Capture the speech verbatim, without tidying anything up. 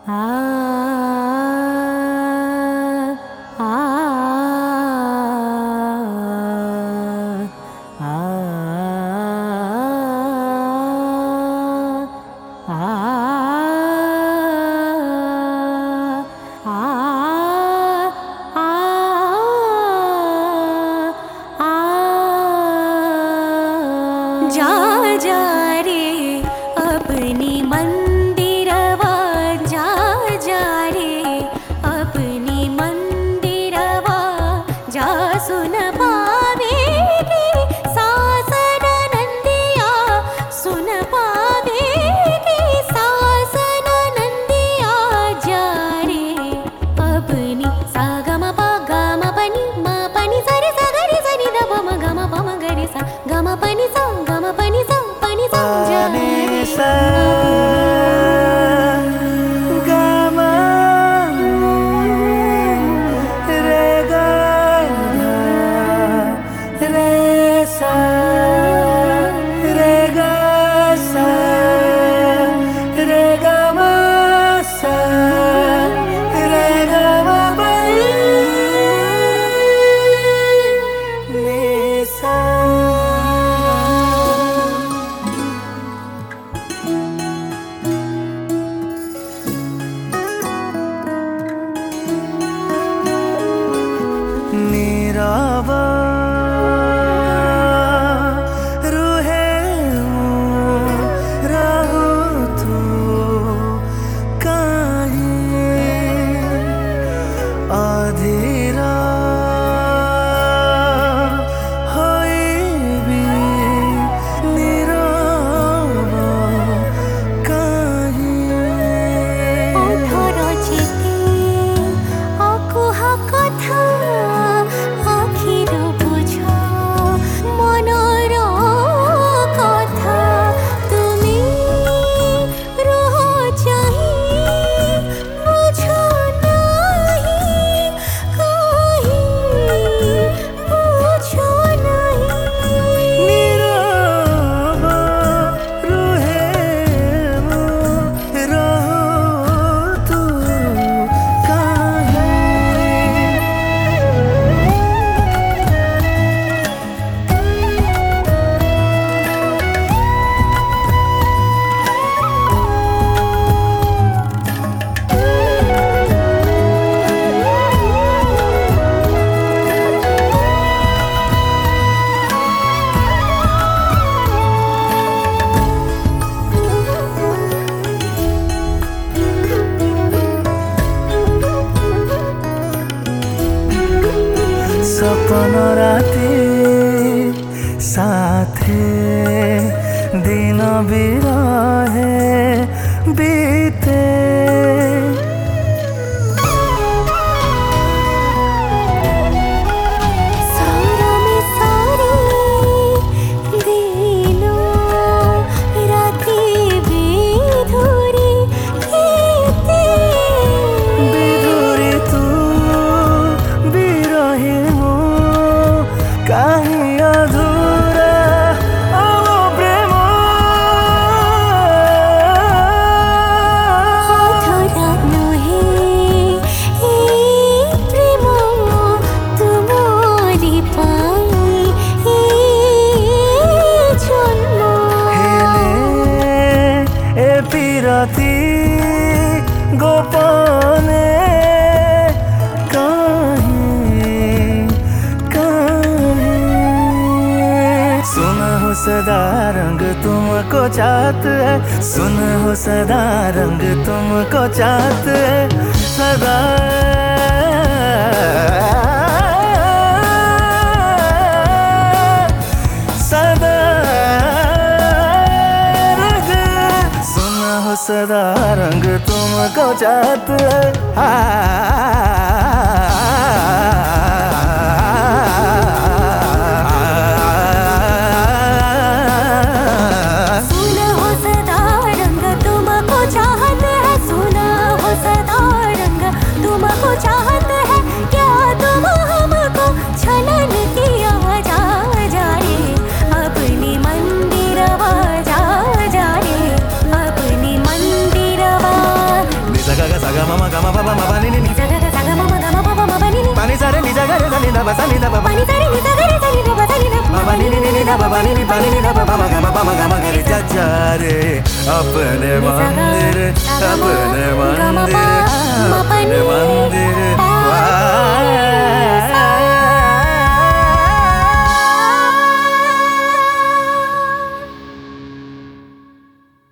जा जा रे अपनी मंदिरवा, जा जा रे अपनी मंदिरवा, जा सुन पावेगी सासन नंदिया, सुन पावेगी सासन नंदिया, जा रे अपनी सा ग म प ग म प नि म प नि सा रे सा ग रे सा नि ध प म ग म प म ग रे सा ग म प नि सा सपन राति साथे दिन बिरहे बीते गोपने कहीं कहीं सुन हो सदा रंग तुमको चाहत है, सुन हो सदा रंग तुमको चाहत है सदा सदा रंग तुमको चाहत है। सुना हो सदा रंग तुमको चाहत है, सुना हो सदा रंग तुमको चाहत है, क्या तुम हमको छलन किया जा जा रे अपनी मंदिरवा, जा जा रे अपनी मंदिरवा। ద బ సని ద బ పని సరి ని సగరి సని ద బ సని ద మ ని ని ని ద బ బ ని ని ప ని ని ద బ బ మ గ మ ప మ గ మ గ రి जा जा रे अपने मंदिर अपने मंदिर अपने मंदिर